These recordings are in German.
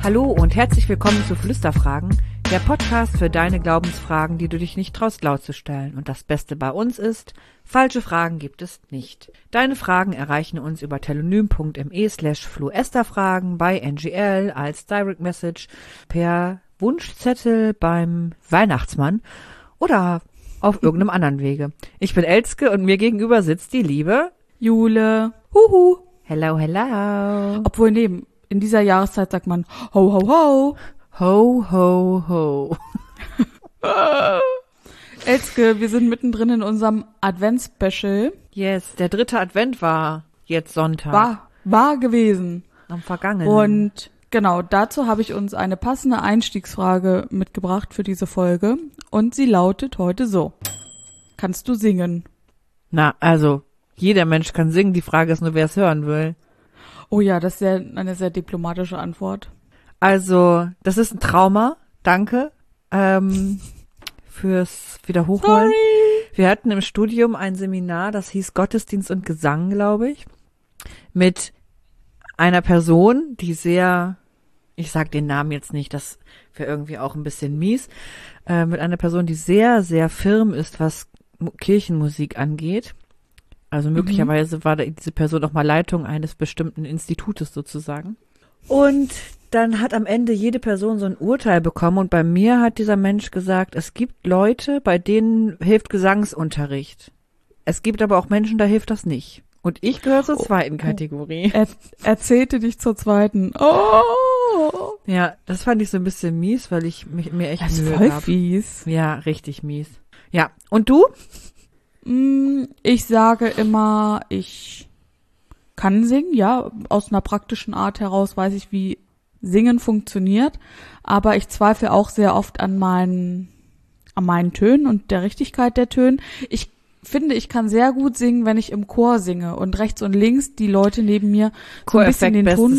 Hallo und herzlich willkommen zu Flüsterfragen, der Podcast für deine Glaubensfragen, die du dich nicht traust laut zu stellen. Und das Beste bei uns ist, falsche Fragen gibt es nicht. Deine Fragen erreichen uns über telonym.me/fluesterfragen, bei NGL, als Direct Message, per Wunschzettel beim Weihnachtsmann oder auf irgendeinem anderen Wege. Ich bin Elske und mir gegenüber sitzt die liebe Jule. Huhu. Hello, hello. Obwohl, in dieser Jahreszeit sagt man ho, ho, ho. Ho, ho, ho. Elske, wir sind mittendrin in unserem Advents-Special. Yes, der 3. Advent war jetzt Sonntag. War gewesen. Am vergangenen. Und genau, dazu habe ich uns eine passende Einstiegsfrage mitgebracht für diese Folge. Und sie lautet heute so. Kannst du singen? Na, also, jeder Mensch kann singen. Die Frage ist nur, wer es hören will. Oh ja, das ist eine sehr diplomatische Antwort. Also, das ist ein Trauma. Danke fürs Wiederhochholen. Sorry. Wir hatten im Studium ein Seminar, das hieß Gottesdienst und Gesang, glaube ich, mit einer Person, die sehr, ich sag den Namen jetzt nicht, das wäre irgendwie auch ein bisschen mies, mit einer Person, die sehr, sehr firm ist, was Kirchenmusik angeht. Also möglicherweise war diese Person auch mal Leitung eines bestimmten Institutes sozusagen. Und dann hat am Ende jede Person so ein Urteil bekommen und bei mir hat dieser Mensch gesagt, es gibt Leute, bei denen hilft Gesangsunterricht. Es gibt aber auch Menschen, da hilft das nicht. Und ich gehöre zur zweiten Kategorie. Erzählte dich zur zweiten. Oh! Ja, das fand ich so ein bisschen mies, weil ich mir echt Das ist Mühe voll gab. fies. Ja, richtig mies. Ja, und du? Ich sage immer, ich kann singen, ja, aus einer praktischen Art heraus weiß ich, wie Singen funktioniert, aber ich zweifle auch sehr oft an meinen Tönen und der Richtigkeit der Töne. Ich finde, ich kann sehr gut singen, wenn ich im Chor singe und rechts und links die Leute neben mir so ein bisschen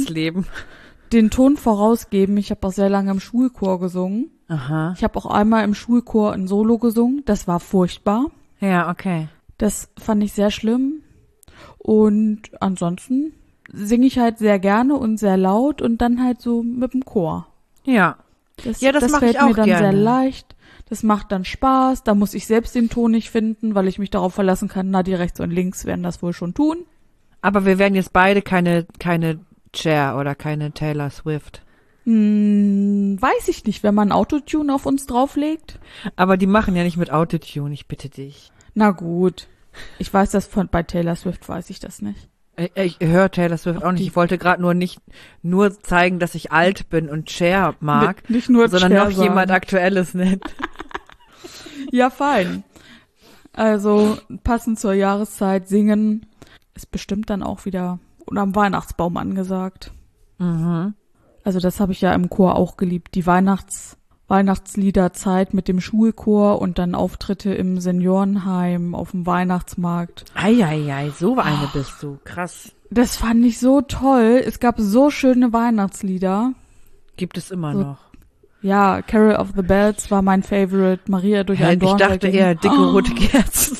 den Ton vorausgeben. Ich habe auch sehr lange im Schulchor gesungen. Aha. Ich habe auch einmal im Schulchor ein Solo gesungen, das war furchtbar. Ja, okay. Das fand ich sehr schlimm. Und ansonsten singe ich halt sehr gerne und sehr laut und dann halt so mit dem Chor. Ja. Das mache ich fällt auch mir dann gerne. sehr leicht. Das macht dann Spaß. Da muss ich selbst den Ton nicht finden, weil ich mich darauf verlassen kann, na, die rechts und links werden das wohl schon tun. Aber wir werden jetzt beide keine Cher oder keine Taylor Swift. Weiß ich nicht, wenn man Autotune auf uns drauflegt. Aber die machen ja nicht mit Autotune, ich bitte dich. Na gut. Ich weiß das bei Taylor Swift weiß ich das nicht. Ich höre Taylor Swift auch nicht. Ich wollte gerade nur zeigen, dass ich alt bin und Cher mag, nicht nur sondern Cher noch sagen. jemand Aktuelles nennt. Ja, fein. Also passend zur Jahreszeit singen ist bestimmt dann auch wieder am Weihnachtsbaum angesagt. Mhm. Also das habe ich ja im Chor auch geliebt. Die Weihnachtsliederzeit mit dem Schulchor und dann Auftritte im Seniorenheim, auf dem Weihnachtsmarkt. Eieiei, so eine bist du. Krass. Das fand ich so toll. Es gab so schöne Weihnachtslieder. Gibt es immer So, noch. Ja, Carol of the Bells war mein Favorite. Maria durch ein Ich Dorn. dachte eher dicke rote Kerzen.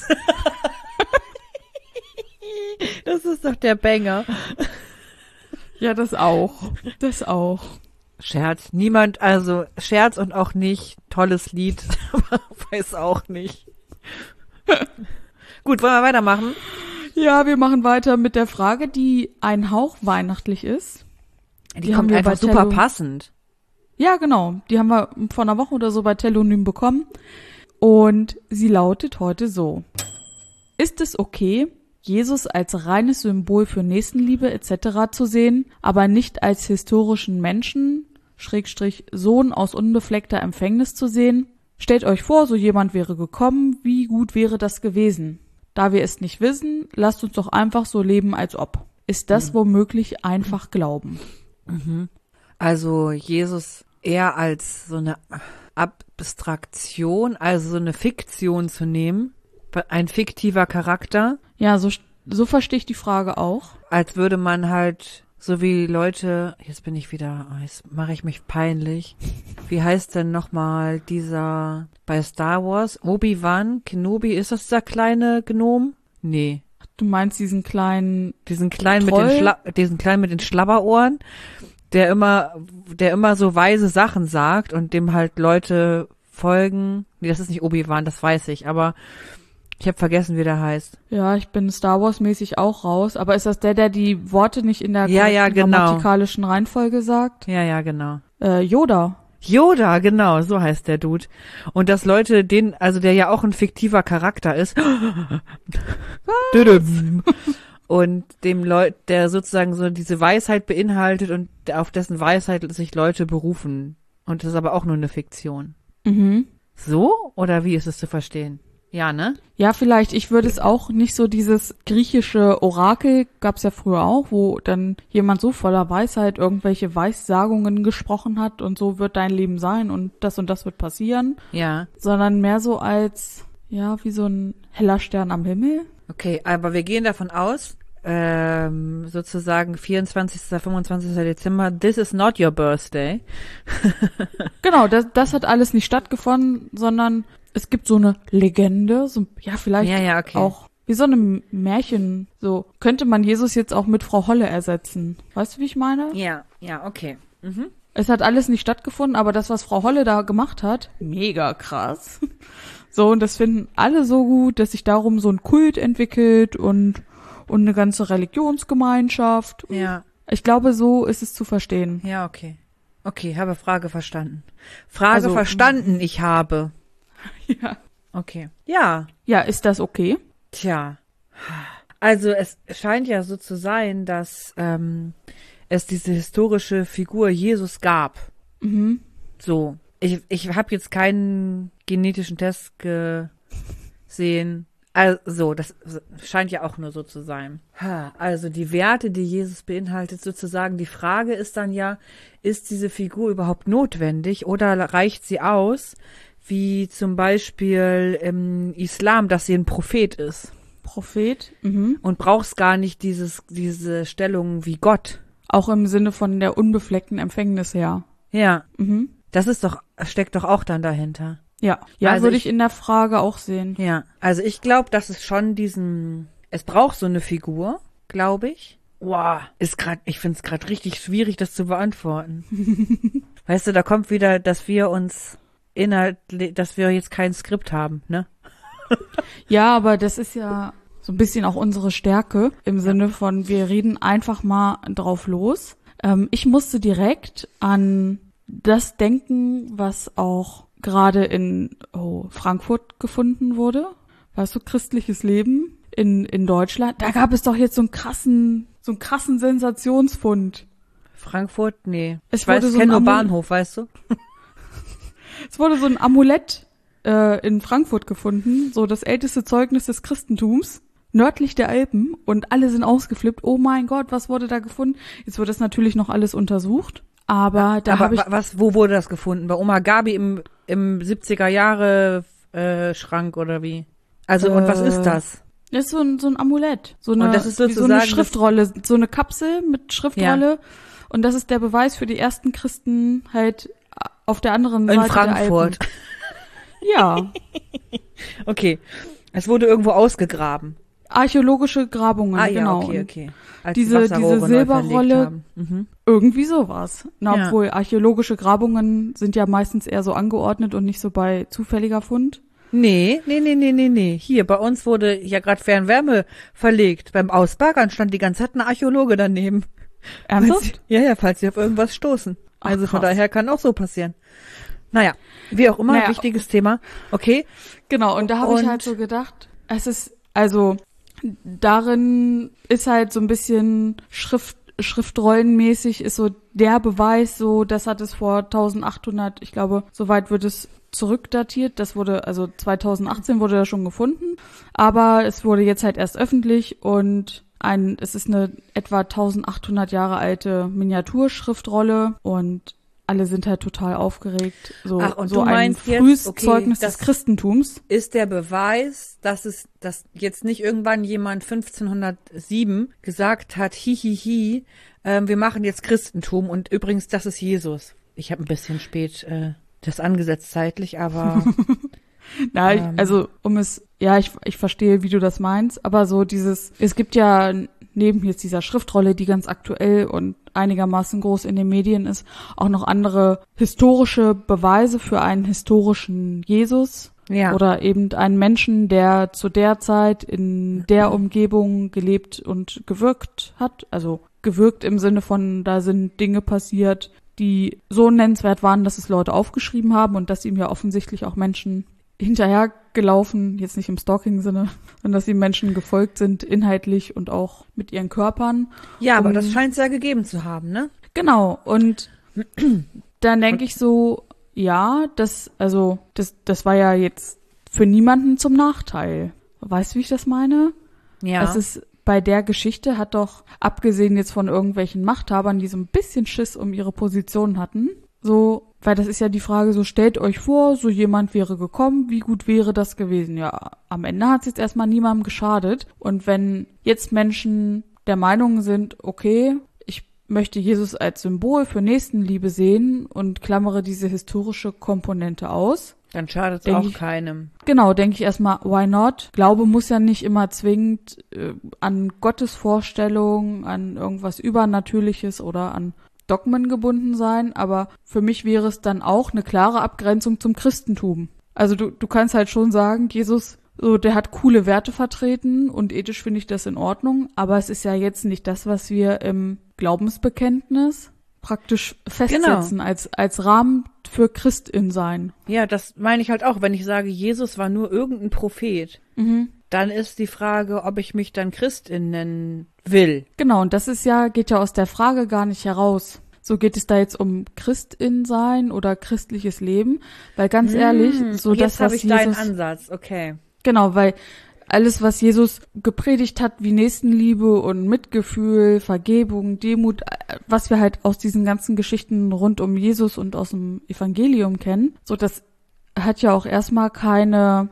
Das ist doch der Banger. Ja, das auch. Das auch. Scherz. Scherz und auch nicht. Tolles Lied, aber weiß auch nicht. Gut, wollen wir weitermachen? Ja, wir machen weiter mit der Frage, die ein Hauch weihnachtlich ist. Die kommt wir einfach bei super passend. Ja, genau. Die haben wir vor einer Woche oder so bei Telonym bekommen. Und sie lautet heute so. Ist es okay, Jesus als reines Symbol für Nächstenliebe etc. zu sehen, aber nicht als historischen Menschen, Sohn aus unbefleckter Empfängnis zu sehen? Stellt euch vor, so jemand wäre gekommen, wie gut wäre das gewesen? Da wir es nicht wissen, lasst uns doch einfach so leben, als ob. Ist das womöglich einfach Glauben? Also Jesus eher als so eine Abstraktion, also so eine Fiktion zu nehmen, ein fiktiver Charakter. Ja, so verstehe ich die Frage auch. Als würde man halt, so wie Leute, jetzt mache ich mich peinlich. Wie heißt denn nochmal dieser bei Star Wars? Obi-Wan Kenobi, ist das der kleine Gnom? Nee. Du meinst diesen kleinen mit den Schlabberohren, der immer so weise Sachen sagt und dem halt Leute folgen. Nee, das ist nicht Obi-Wan, das weiß ich, aber ich habe vergessen, wie der heißt. Ja, ich bin Star Wars-mäßig auch raus. Aber ist das der die Worte nicht in der Ja, genau. grammatikalischen Reihenfolge sagt? Ja, genau. Yoda. Yoda, genau, so heißt der Dude. Und dass Leute also der ja auch ein fiktiver Charakter ist. Und der sozusagen so diese Weisheit beinhaltet und auf dessen Weisheit sich Leute berufen. Und das ist aber auch nur eine Fiktion. Mhm. So? Oder wie ist es zu verstehen? Ja, ne? Ja, vielleicht. Ich würde es auch nicht so dieses griechische Orakel, gab's ja früher auch, wo dann jemand so voller Weisheit irgendwelche Weissagungen gesprochen hat und so wird dein Leben sein und das wird passieren. Ja. Sondern mehr so als, ja, wie so ein heller Stern am Himmel. Okay, aber wir gehen davon aus, sozusagen 24., 25. Dezember, this is not your birthday. Genau, das hat alles nicht stattgefunden, sondern es gibt so eine Legende, so, ja, vielleicht okay. auch wie so eine Märchen, so könnte man Jesus jetzt auch mit Frau Holle ersetzen. Weißt du, wie ich meine? Ja, okay. Mhm. Es hat alles nicht stattgefunden, aber das, was Frau Holle da gemacht hat, mega krass. So, und das finden alle so gut, dass sich darum so ein Kult entwickelt und eine ganze Religionsgemeinschaft. Ja. Ich glaube, so ist es zu verstehen. Ja, okay. Okay, habe Frage verstanden. Verstanden, ich habe. Ja. Okay. Ja. Ja, ist das okay? Tja. Also es scheint ja so zu sein, dass es diese historische Figur Jesus gab. Mhm. So. Ich habe jetzt keinen genetischen Test gesehen. Also, das scheint ja auch nur so zu sein. Also die Werte, die Jesus beinhaltet, sozusagen, die Frage ist dann ja, ist diese Figur überhaupt notwendig oder reicht sie aus, wie zum Beispiel im Islam, dass sie ein Prophet ist? Prophet? Mhm. Und brauchst gar nicht diese Stellung wie Gott. Auch im Sinne von der unbefleckten Empfängnis her. Ja. Mhm. Das steckt doch auch dann dahinter. Ja, Also würde ich in der Frage auch sehen. Ja, also ich glaube, dass es schon es braucht so eine Figur, glaube ich. Wow, ich finde es gerade richtig schwierig, das zu beantworten. Weißt du, da kommt wieder, dass wir jetzt kein Skript haben, ne? Ja, aber das ist ja so ein bisschen auch unsere Stärke im Sinne von, wir reden einfach mal drauf los. Ich musste direkt an das denken, was auch gerade in Frankfurt gefunden wurde. Weißt du, christliches Leben in Deutschland. Da gab es doch jetzt so einen krassen Sensationsfund. Frankfurt? Nee. Ich kenne nur Bahnhof, weißt du? Es wurde so ein Amulett in Frankfurt gefunden, so das älteste Zeugnis des Christentums, nördlich der Alpen, und alle sind ausgeflippt. Oh mein Gott, was wurde da gefunden? Jetzt wird das natürlich noch alles untersucht, aber wo wurde das gefunden? Bei Oma Gabi im 70er Jahre Schrank oder wie? Also, und was ist das? Das ist so ein Amulett. Und das ist sozusagen so eine Schriftrolle, so eine Kapsel mit Schriftrolle. Ja. Und das ist der Beweis für die ersten Christen halt auf der anderen Seite in Frankfurt. Der Alpen. Ja. Okay. Es wurde irgendwo ausgegraben. Archäologische Grabungen, genau. Ja, okay. Als diese Silberrolle, irgendwie sowas. Obwohl archäologische Grabungen sind ja meistens eher so angeordnet und nicht so bei zufälliger Fund. Nee. Hier, bei uns wurde ja gerade Fernwärme verlegt. Beim Ausbaggern stand die ganze Zeit ein Archäologe daneben. Ernsthaft? Ja, falls sie auf irgendwas stoßen. Also von daher kann auch so passieren. Naja, wie auch immer, wichtiges Thema. Okay. Genau, und da habe ich halt so gedacht, darin ist halt so ein bisschen Schriftrollenmäßig ist so der Beweis, so das hat es vor 1800, ich glaube, soweit wird es zurückdatiert. Das wurde, also 2018 wurde das schon gefunden, aber es wurde jetzt halt erst öffentlich und es ist eine etwa 1800 Jahre alte Miniaturschriftrolle und alle sind halt total aufgeregt. So, und so du ein frühes Zeugnis des Christentums. Ist der Beweis, dass jetzt nicht irgendwann jemand 1507 gesagt hat, hihihi, wir machen jetzt Christentum und übrigens, das ist Jesus. Ich habe ein bisschen spät das angesetzt zeitlich, aber ich verstehe, wie du das meinst, aber so es gibt ja neben jetzt dieser Schriftrolle, die ganz aktuell und einigermaßen groß in den Medien ist, auch noch andere historische Beweise für einen historischen Jesus. Ja. Oder eben einen Menschen, der zu der Zeit in der Umgebung gelebt und gewirkt hat. Also gewirkt im Sinne von, da sind Dinge passiert, die so nennenswert waren, dass es Leute aufgeschrieben haben und dass ihm ja offensichtlich auch Menschen hinterhergelaufen, jetzt nicht im Stalking-Sinne, sondern dass ihm Menschen gefolgt sind, inhaltlich und auch mit ihren Körpern. Ja, aber das scheint es ja gegeben zu haben, ne? Genau, und dann denke ich so, ja, das war ja jetzt für niemanden zum Nachteil. Weißt du, wie ich das meine? Ja. Es ist bei der Geschichte hat doch, abgesehen jetzt von irgendwelchen Machthabern, die so ein bisschen Schiss um ihre Position hatten, so, weil das ist ja die Frage, so stellt euch vor, so jemand wäre gekommen, wie gut wäre das gewesen? Ja, am Ende hat es jetzt erstmal niemandem geschadet. Und wenn jetzt Menschen der Meinung sind, okay, möchte Jesus als Symbol für Nächstenliebe sehen und klammere diese historische Komponente aus. Dann schadet es auch keinem. Genau, denke ich erstmal, why not? Glaube muss ja nicht immer zwingend an Gottesvorstellungen, an irgendwas Übernatürliches oder an Dogmen gebunden sein, aber für mich wäre es dann auch eine klare Abgrenzung zum Christentum. Also du kannst halt schon sagen, Jesus, so, der hat coole Werte vertreten und ethisch finde ich das in Ordnung, aber es ist ja jetzt nicht das, was wir im Glaubensbekenntnis praktisch festsetzen, genau, als Rahmen für Christin sein. Ja, das meine ich halt auch. Wenn ich sage, Jesus war nur irgendein Prophet, dann ist die Frage, ob ich mich dann Christin nennen will. Genau, und das ist ja, geht ja aus der Frage gar nicht heraus. So, geht es da jetzt um Christin sein oder christliches Leben? Weil ganz ehrlich, so jetzt das, was habe ich Jesus, deinen Ansatz, okay. Genau, weil alles, was Jesus gepredigt hat, wie Nächstenliebe und Mitgefühl, Vergebung, Demut, was wir halt aus diesen ganzen Geschichten rund um Jesus und aus dem Evangelium kennen, so das hat ja auch erstmal keine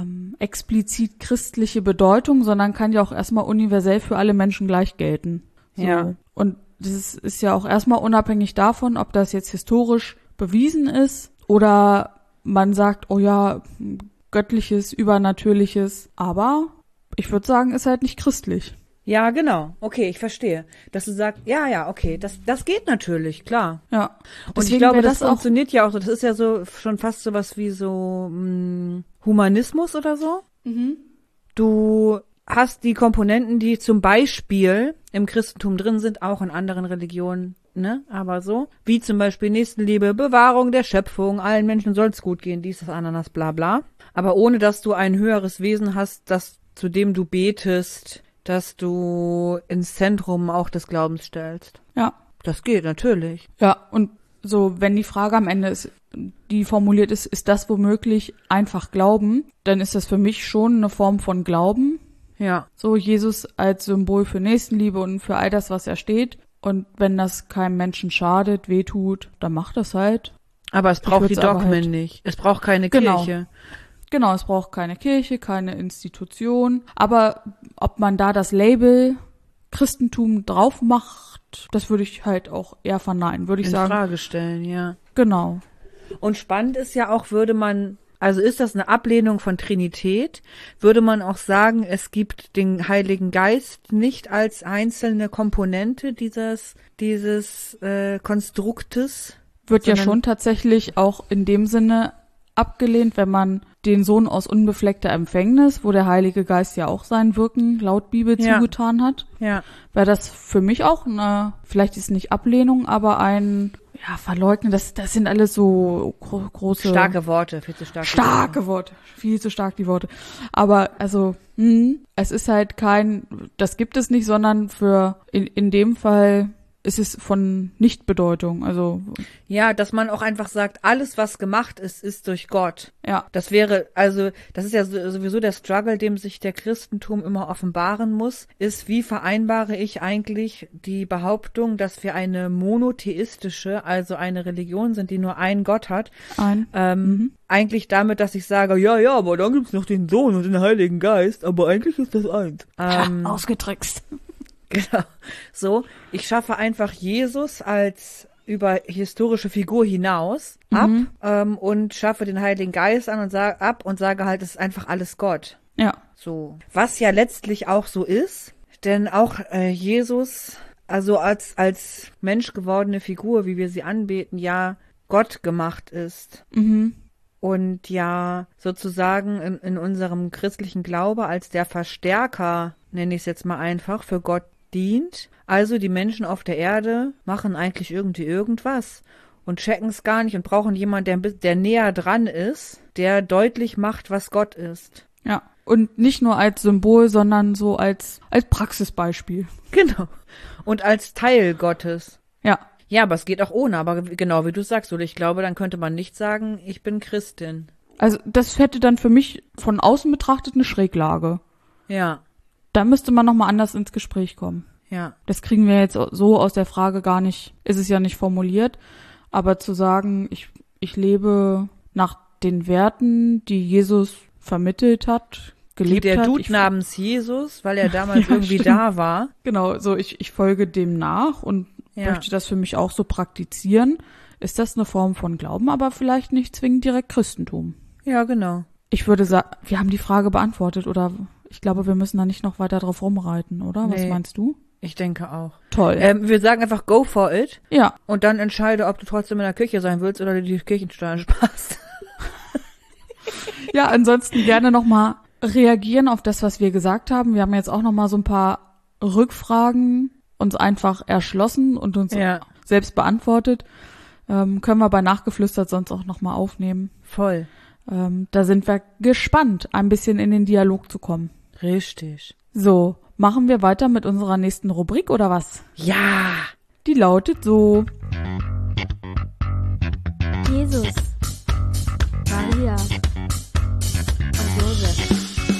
explizit christliche Bedeutung, sondern kann ja auch erstmal universell für alle Menschen gleich gelten. So. Ja. Und das ist ja auch erstmal unabhängig davon, ob das jetzt historisch bewiesen ist oder man sagt, oh ja, Göttliches, Übernatürliches, aber ich würde sagen, ist halt nicht christlich. Ja, genau. Okay, ich verstehe. Dass du sagst, ja, okay, das geht natürlich, klar. Ja. Und ich glaube, das funktioniert ja auch so. Das ist ja so schon fast sowas wie so Humanismus oder so. Mhm. Du hast die Komponenten, die zum Beispiel im Christentum drin sind, auch in anderen Religionen, ne? Aber so, wie zum Beispiel Nächstenliebe, Bewahrung der Schöpfung, allen Menschen soll es gut gehen, dies, das, Ananas, bla bla. Aber ohne, dass du ein höheres Wesen hast, zu dem du betest, dass du ins Zentrum auch des Glaubens stellst. Ja. Das geht, natürlich. Ja, und so, wenn die Frage am Ende ist, die formuliert ist das womöglich einfach Glauben, dann ist das für mich schon eine Form von Glauben. Ja. So, Jesus als Symbol für Nächstenliebe und für all das, was er steht. Und wenn das keinem Menschen schadet, wehtut, dann macht das halt. Aber es braucht die Dogmen nicht. Es braucht keine Kirche. Genau, es braucht keine Kirche, keine Institution. Aber ob man da das Label Christentum drauf macht, das würde ich halt auch eher verneinen, würde ich sagen. In Frage stellen, ja. Genau. Und spannend ist ja auch, also ist das eine Ablehnung von Trinität? Würde man auch sagen, es gibt den Heiligen Geist nicht als einzelne Komponente dieses Konstruktes? Wird ja schon tatsächlich auch in dem Sinne abgelehnt, wenn man den Sohn aus unbefleckter Empfängnis, wo der Heilige Geist ja auch sein Wirken laut Bibel zugetan hat. Ja. Wäre das für mich auch vielleicht ist nicht Ablehnung, aber Verleugnen, das sind alles so große... Starke Worte, viel zu starke Worte. Viel zu stark die Worte. Aber es ist halt das gibt es nicht, sondern in dem Fall ist es von Nichtbedeutung. Also ja, dass man auch einfach sagt, alles, was gemacht ist, ist durch Gott. Ja. Das ist ja sowieso der Struggle, dem sich der Christentum immer offenbaren muss, ist, wie vereinbare ich eigentlich die Behauptung, dass wir eine monotheistische, also eine Religion sind, die nur einen Gott hat, eigentlich damit, dass ich sage, ja, aber dann gibt's noch den Sohn und den Heiligen Geist, aber eigentlich ist das eins. Ausgetrickst. Genau. So, ich schaffe einfach Jesus als über historische Figur hinaus ab und schaffe den Heiligen Geist an und sage halt, es ist einfach alles Gott. Ja. So. Was ja letztlich auch so ist, denn auch Jesus also als menschgewordene Figur, wie wir sie anbeten, ja Gott gemacht ist. Mhm. Und ja sozusagen in unserem christlichen Glaube als der Verstärker, nenne ich es jetzt mal einfach, für Gott dient. Also die Menschen auf der Erde machen eigentlich irgendwie irgendwas und checken es gar nicht und brauchen jemanden, der näher dran ist, der deutlich macht, was Gott ist. Ja. Und nicht nur als Symbol, sondern so als Praxisbeispiel. Genau. Und als Teil Gottes. Ja. Ja, aber es geht auch ohne, aber genau wie du sagst, oder ich glaube, dann könnte man nicht sagen, ich bin Christin. Also das hätte dann für mich von außen betrachtet eine Schräglage. Ja, Da müsste man nochmal anders ins Gespräch kommen. ja. Das kriegen wir jetzt so aus der Frage gar nicht, ist es ja nicht formuliert, aber zu sagen, ich lebe nach den Werten, die Jesus vermittelt hat, gelebt Der hat. Dude namens Jesus, weil er damals Ja, irgendwie stimmt. da war. Genau, so ich folge dem nach und Ja. möchte das für mich auch so praktizieren. Ist das eine Form von Glauben, aber vielleicht nicht zwingend direkt Christentum. Ja, genau. Ich würde sagen, wir haben die Frage beantwortet oder ich glaube, wir müssen da nicht noch weiter drauf rumreiten, oder? Was Nee. meinst du? Ich denke auch. Toll. Wir sagen einfach go for it Ja, und dann entscheide, ob du trotzdem in der Kirche sein willst oder dir die Kirchensteuern sparst. ja, ansonsten gerne nochmal reagieren auf das, was wir gesagt haben. Wir haben jetzt auch nochmal so ein paar Rückfragen uns einfach erschlossen und uns Ja. selbst beantwortet. Können wir bei Nachgeflüstert sonst auch nochmal aufnehmen. Voll. Da sind wir gespannt, ein bisschen in den Dialog zu kommen. Richtig. So, machen wir weiter mit unserer nächsten Rubrik oder was? Ja. Die lautet so. Jesus, Maria und Josef.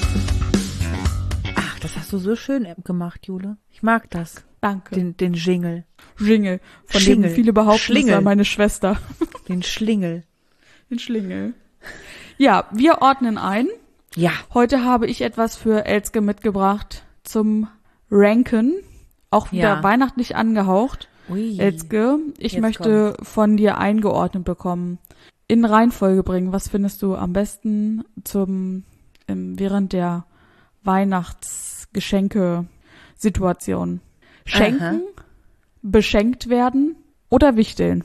Ach, das hast du so schön gemacht, Jule. Ich mag das. Danke. Den Jingle. Jingle, von Schlingel. dem viele behaupten, Schlingel. es sei meine Schwester. Den Schlingel. Den Schlingel. Ja, wir ordnen ein. Ja. Heute habe ich etwas für Elske mitgebracht zum Ranken. Auch wieder Ja. weihnachtlich angehaucht. Ui. Elske, ich Jetzt möchte von dir eingeordnet bekommen. In Reihenfolge bringen. Was findest du am besten während der Weihnachtsgeschenke-Situation? Schenken, beschenkt werden oder wichteln?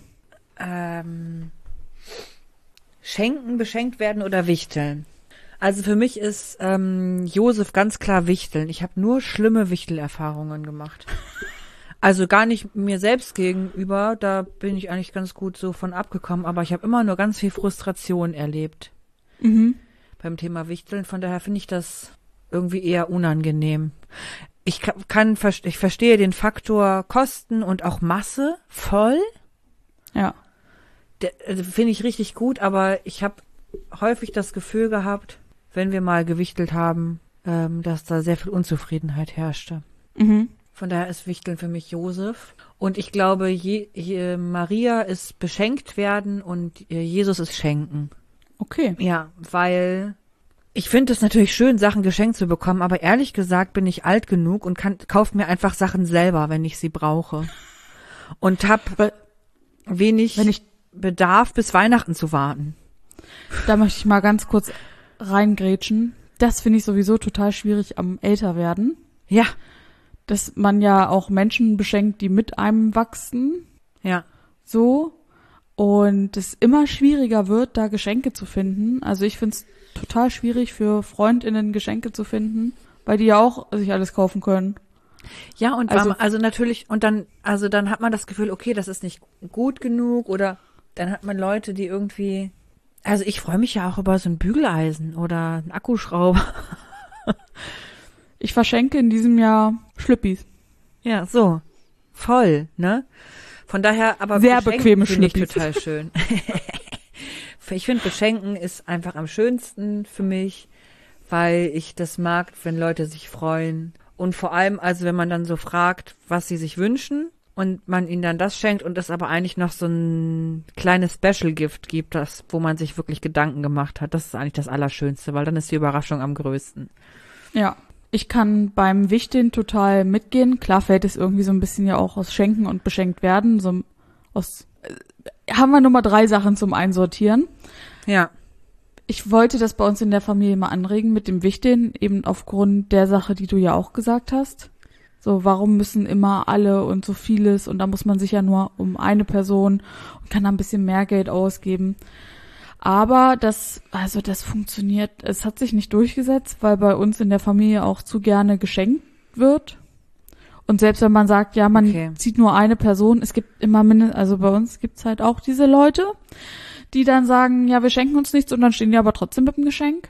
Schenken, beschenkt werden oder wichteln? Also für mich ist Josef ganz klar wichteln. Ich habe nur schlimme Wichtelerfahrungen gemacht. Also gar nicht mir selbst gegenüber, da bin ich eigentlich ganz gut so von abgekommen, aber ich habe immer nur ganz viel Frustration erlebt beim Thema Wichteln. Von daher finde ich das irgendwie eher unangenehm. Ich verstehe den Faktor Kosten und auch Masse voll. Ja. Finde ich richtig gut, aber ich habe häufig das Gefühl gehabt, wenn wir mal gewichtelt haben, dass da sehr viel Unzufriedenheit herrschte. Mhm. Von daher ist Wichteln für mich Josef. Und ich glaube, Maria ist beschenkt werden und Jesus ist schenken. Okay. Ja, weil ich finde es natürlich schön, Sachen geschenkt zu bekommen, aber ehrlich gesagt bin ich alt genug und kaufe mir einfach Sachen selber, wenn ich sie brauche. Und habe wenig Bedarf, bis Weihnachten zu warten. Da möchte ich mal ganz kurz reingrätschen. Das finde ich sowieso total schwierig am Älterwerden. Ja, Dass man ja auch Menschen beschenkt, die mit einem wachsen. ja. So. Und es immer schwieriger wird, da Geschenke zu finden. Also ich finde es total schwierig für FreundInnen Geschenke zu finden, weil die ja auch sich alles kaufen können. Ja, und Also- natürlich, und dann hat man das Gefühl, okay, das ist nicht gut genug, oder dann hat man Leute, die irgendwie, also ich freue mich ja auch über so ein Bügeleisen oder einen Akkuschrauber. Ich verschenke in diesem Jahr Schlüppis. Ja, so. Voll, ne? Von daher, aber Sehr Beschenken bequeme finde ich Schlüppis. total schön. Ich finde, Beschenken ist einfach am schönsten für mich, weil ich das mag, wenn Leute sich freuen. Und vor allem, also wenn man dann so fragt, was sie sich wünschen und man ihnen dann das schenkt und es aber eigentlich noch so ein kleines Special Gift gibt, wo man sich wirklich Gedanken gemacht hat. Das ist eigentlich das Allerschönste, weil dann ist die Überraschung am größten. Ja. Ich kann beim Wichteln total mitgehen. Klar fällt es irgendwie so ein bisschen ja auch aus Schenken und beschenkt werden. Haben wir nur mal 3 Sachen zum Einsortieren. Ja. Ich wollte das bei uns in der Familie mal anregen mit dem Wichteln, eben aufgrund der Sache, die du ja auch gesagt hast. So, warum müssen immer alle und so vieles und da muss man sich ja nur um eine Person und kann da ein bisschen mehr Geld ausgeben. Aber das funktioniert, es hat sich nicht durchgesetzt, weil bei uns in der Familie auch zu gerne geschenkt wird. Und selbst wenn man sagt, ja, man zieht nur eine Person, es gibt immer also bei uns gibt's halt auch diese Leute, die dann sagen, ja, wir schenken uns nichts und dann stehen die aber trotzdem mit dem Geschenk.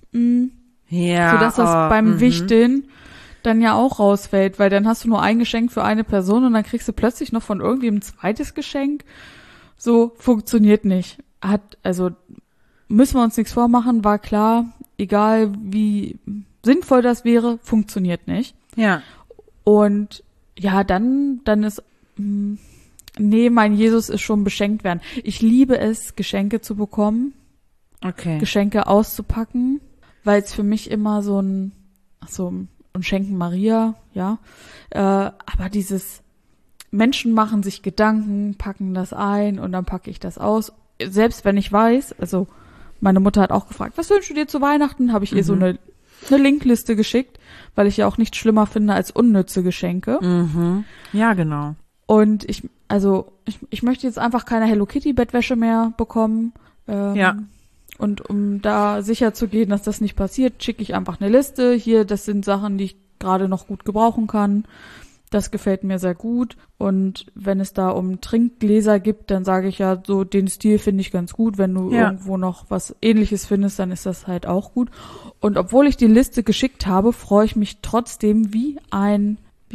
Ja. Sodass das beim Wichteln dann ja auch rausfällt, weil dann hast du nur ein Geschenk für eine Person und dann kriegst du plötzlich noch von irgendjemandem ein zweites Geschenk. So funktioniert nicht. Also müssen wir uns nichts vormachen, war klar, egal wie sinnvoll das wäre, funktioniert nicht. Ja. Und ja, dann ist, nee, mein Jesus ist schon beschenkt werden. Ich liebe es, Geschenke zu bekommen, Geschenke auszupacken, weil es für mich immer und Schenken Maria, ja, aber dieses Menschen machen sich Gedanken, packen das ein und dann packe ich das aus. Selbst wenn ich weiß, also meine Mutter hat auch gefragt, was wünschst du dir zu Weihnachten? Habe ich ihr so eine Linkliste geschickt, weil ich ja auch nichts schlimmer finde als unnütze Geschenke. Mhm. Ja, genau. Und ich möchte jetzt einfach keine Hello Kitty Bettwäsche mehr bekommen. Ja. Und um da sicher zu gehen, dass das nicht passiert, schicke ich einfach eine Liste. Hier, das sind Sachen, die ich gerade noch gut gebrauchen kann. Das gefällt mir sehr gut. Und wenn es da um Trinkgläser gibt, dann sage ich ja so, den Stil finde ich ganz gut. Wenn du irgendwo noch was Ähnliches findest, dann ist das halt auch gut. Und obwohl ich die Liste geschickt habe, freue ich mich trotzdem wie ein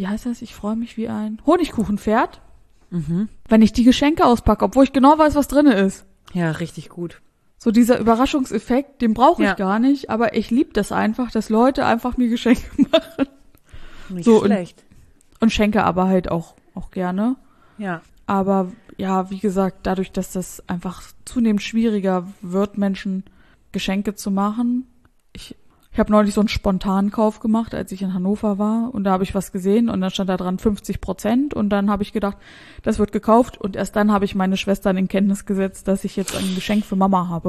Honigkuchenpferd, wenn ich die Geschenke auspacke, obwohl ich genau weiß, was drin ist. Ja, richtig gut. So dieser Überraschungseffekt, den brauche ich gar nicht, aber ich liebe das einfach, dass Leute einfach mir Geschenke machen. Nicht so schlecht. Und schenke aber halt auch gerne. Ja. Aber ja, wie gesagt, dadurch, dass das einfach zunehmend schwieriger wird, Menschen Geschenke zu machen. Ich habe neulich so einen Spontankauf gemacht, als ich in Hannover war. Und da habe ich was gesehen und dann stand da dran 50%. Und dann habe ich gedacht, das wird gekauft. Und erst dann habe ich meine Schwestern in Kenntnis gesetzt, dass ich jetzt ein Geschenk für Mama habe.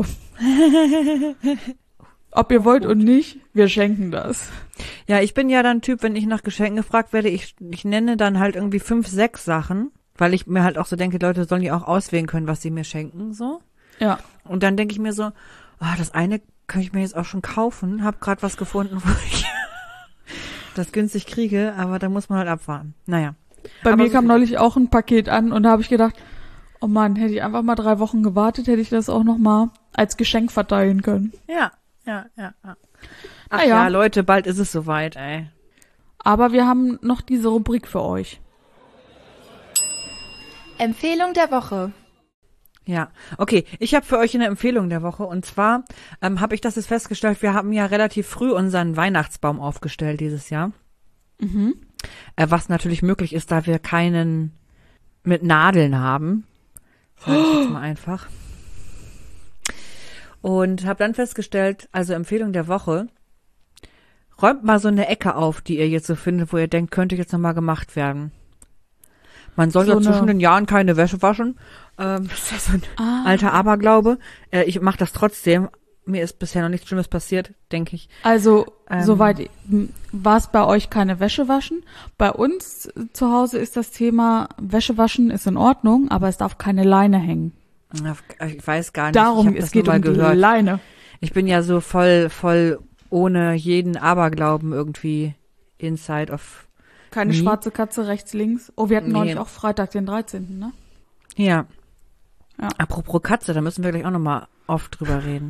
Ob ihr wollt und nicht, wir schenken das. Ja, ich bin ja dann Typ, wenn ich nach Geschenken gefragt werde, ich nenne dann halt irgendwie 5, 6 Sachen, weil ich mir halt auch so denke, Leute sollen ja auch auswählen können, was sie mir schenken, so. Ja. Und dann denke ich mir so, das eine könnte ich mir jetzt auch schon kaufen, hab gerade was gefunden, wo ich das günstig kriege, aber da muss man halt abwarten. Naja. Bei mir kam neulich auch ein Paket an und da habe ich gedacht, oh Mann, hätte ich einfach mal 3 Wochen gewartet, hätte ich das auch noch mal als Geschenk verteilen können. Ja. Ach ja, Leute, bald ist es soweit, ey. Aber wir haben noch diese Rubrik für euch. Empfehlung der Woche. Ja, okay. Ich habe für euch eine Empfehlung der Woche. Und zwar habe ich das jetzt festgestellt, wir haben ja relativ früh unseren Weihnachtsbaum aufgestellt dieses Jahr. Was natürlich möglich ist, da wir keinen mit Nadeln haben. Sag ich jetzt mal einfach. Und habe dann festgestellt, also Empfehlung der Woche, räumt mal so eine Ecke auf, die ihr jetzt so findet, wo ihr denkt, könnte jetzt nochmal gemacht werden. Man soll ja zwischen den Jahren keine Wäsche waschen. Das ist ja so ein alter Aberglaube. Ich mache das trotzdem. Mir ist bisher noch nichts Schlimmes passiert, denke ich. Also, soweit war es bei euch keine Wäsche waschen. Bei uns zu Hause ist das Thema Wäsche waschen ist in Ordnung, aber es darf keine Leine hängen. Ich weiß gar nicht. Darum, es geht um die Leine. Ich bin ja so voll ohne jeden Aberglauben irgendwie inside of Keine schwarze Katze rechts, links. Oh, wir hatten neulich auch Freitag, den 13., ne? Ja. Apropos Katze, da müssen wir gleich auch nochmal oft drüber reden.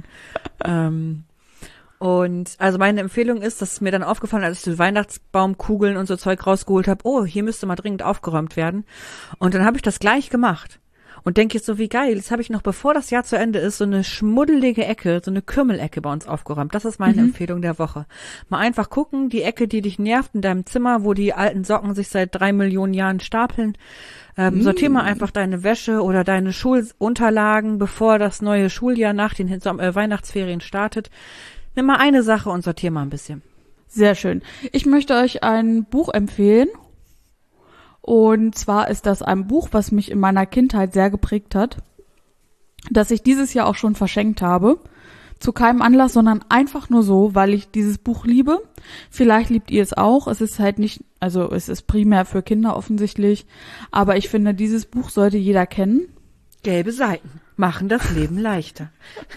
Und also meine Empfehlung ist, dass es mir dann aufgefallen, als ich so Weihnachtsbaumkugeln und so Zeug rausgeholt habe, oh, hier müsste mal dringend aufgeräumt werden. Und dann habe ich das gleich gemacht. Und denke jetzt so, wie geil, jetzt habe ich noch, bevor das Jahr zu Ende ist, so eine schmuddelige Ecke, so eine Kümmelecke bei uns aufgeräumt. Das ist meine Empfehlung der Woche. Mal einfach gucken, die Ecke, die dich nervt in deinem Zimmer, wo die alten Socken sich seit 3 Millionen Jahren stapeln. Sortier mal einfach deine Wäsche oder deine Schulunterlagen, bevor das neue Schuljahr nach den Weihnachtsferien startet. Nimm mal eine Sache und sortier mal ein bisschen. Sehr schön. Ich möchte euch ein Buch empfehlen. Und zwar ist das ein Buch, was mich in meiner Kindheit sehr geprägt hat, das ich dieses Jahr auch schon verschenkt habe. zu keinem Anlass, sondern einfach nur so, weil ich dieses Buch liebe. Vielleicht liebt ihr es auch. Es ist halt nicht, also es ist primär für Kinder offensichtlich, aber ich finde, dieses Buch sollte jeder kennen. Gelbe Seiten machen das Leben leichter.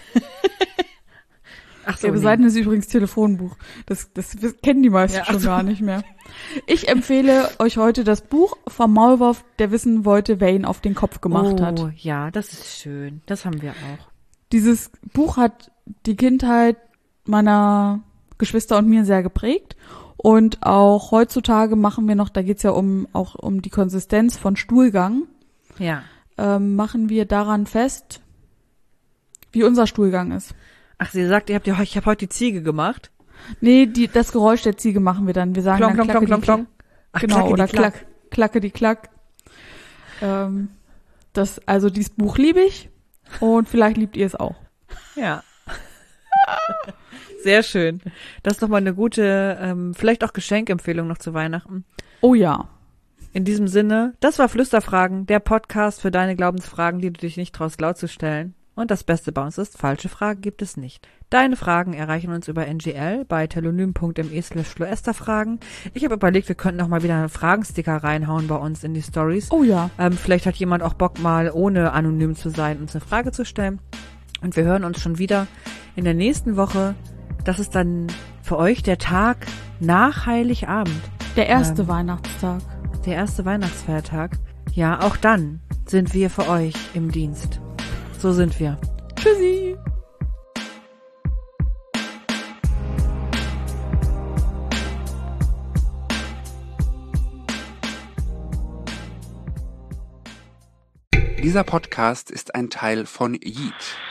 Ach so, Gelbe Seiten ist übrigens Telefonbuch. Das kennen die meisten schon gar nicht mehr. Ich empfehle euch heute das Buch vom Maulwurf, der wissen wollte, wer ihn auf den Kopf gemacht hat. Oh, ja, das ist schön. Das haben wir auch. Dieses Buch hat die Kindheit meiner Geschwister und mir sehr geprägt. Und auch heutzutage machen wir noch, da geht's ja auch um die Konsistenz von Stuhlgang. Ja. Machen wir daran fest, wie unser Stuhlgang ist. Ach, sie sagt, ich habe heute die Ziege gemacht. Nee, das Geräusch der Ziege machen wir dann. Wir sagen Klong, dann klong, klong, klong. Ach, genau, Klacke, oder die Klack. Klacke die Klack. Also dieses Buch liebe ich und vielleicht liebt ihr es auch. Ja. Sehr schön. Das ist doch mal eine gute, vielleicht auch Geschenkempfehlung noch zu Weihnachten. Oh ja. In diesem Sinne, das war Flüsterfragen, der Podcast für deine Glaubensfragen, die du dich nicht traust laut zu stellen. Und das Beste bei uns ist, falsche Fragen gibt es nicht. Deine Fragen erreichen uns über NGL bei telonym.me/Floesterfragen. Ich habe überlegt, wir könnten noch mal wieder einen Fragensticker reinhauen bei uns in die Stories. Oh ja. Vielleicht hat jemand auch Bock, mal ohne anonym zu sein, uns eine Frage zu stellen. Und wir hören uns schon wieder in der nächsten Woche. Das ist dann für euch der Tag nach Heiligabend. Der erste Weihnachtstag. Der erste Weihnachtsfeiertag. Ja, auch dann sind wir für euch im Dienst. So sind wir. Tschüssi. Dieser Podcast ist ein Teil von Yeet.